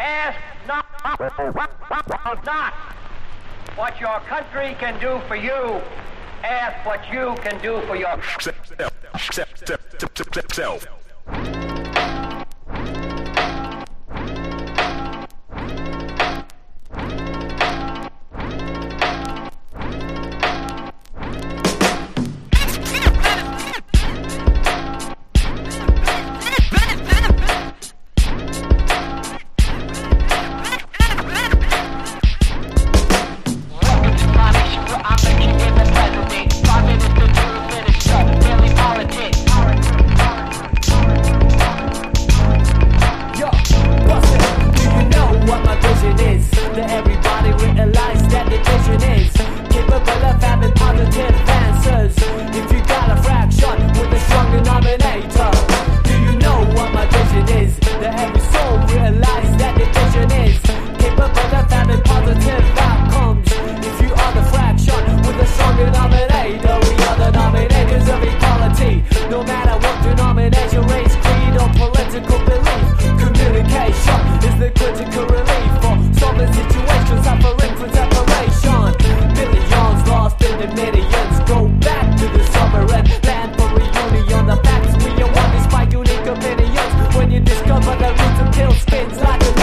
Ask not what your country can do for you. Ask what you can do for yourself.